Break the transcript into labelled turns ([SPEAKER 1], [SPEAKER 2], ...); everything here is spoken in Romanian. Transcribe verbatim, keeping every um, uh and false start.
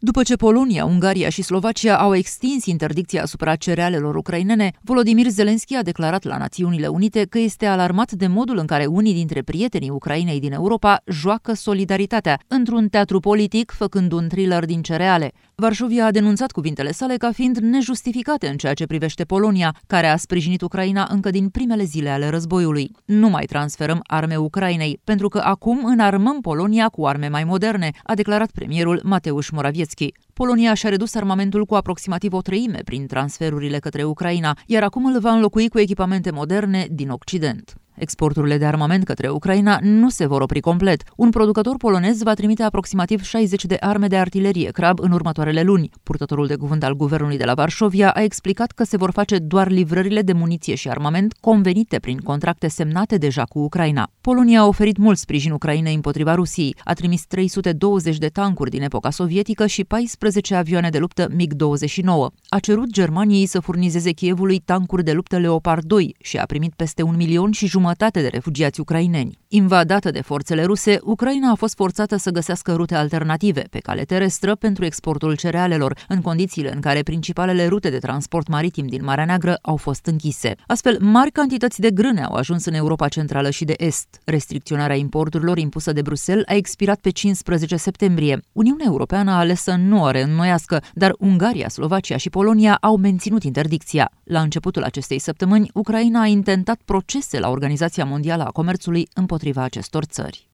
[SPEAKER 1] După ce Polonia, Ungaria și Slovacia au extins interdicția asupra cerealelor ucrainene, Volodymyr Zelensky a declarat la Națiunile Unite că este alarmat de modul în care unii dintre prietenii Ucrainei din Europa joacă solidaritatea într-un teatru politic, făcând un thriller din cereale. Varșovia a denunțat cuvintele sale ca fiind nejustificate în ceea ce privește Polonia, care a sprijinit Ucraina încă din primele zile ale războiului. Nu mai transferăm arme Ucrainei, pentru că acum înarmăm Polonia cu arme mai moderne, a declarat premierul Mateusz Morawiecki. Polonia și-a redus armamentul cu aproximativ o treime prin transferurile către Ucraina, iar acum îl va înlocui cu echipamente moderne din Occident. Exporturile de armament către Ucraina nu se vor opri complet. Un producător polonez va trimite aproximativ șaizeci de arme de artilerie Crab în următoarele luni. Purtătorul de cuvânt al guvernului de la Varșovia a explicat că se vor face doar livrările de muniție și armament convenite prin contracte semnate deja cu Ucraina. Polonia a oferit mult sprijin Ucrainei împotriva Rusiei. A trimis trei sute douăzeci de tancuri din epoca sovietică și paisprezece avioane de luptă mig douăzeci și nouă. A cerut Germaniei să furnizeze Kievului tancuri de luptă Leopard doi și a primit peste un milion și jumătate de refugiați ucraineni. Invadată de forțele ruse, Ucraina a fost forțată să găsească rute alternative pe cale terestră pentru exportul cerealelor, în condițiile în care principalele rute de transport maritim din Marea Neagră au fost închise. Astfel, mari cantități de grâne au ajuns în Europa Centrală și de Est. Restricționarea importurilor impusă de Bruxelles a expirat pe cincisprezece septembrie. Uniunea Europeană a ales să nu o reînnoiască, dar Ungaria, Slovacia și Polonia au menținut interdicția. La începutul acestei săptămâni, Ucraina a intentat procese la Organizația Mondială a Comerțului împotriva acestor țări.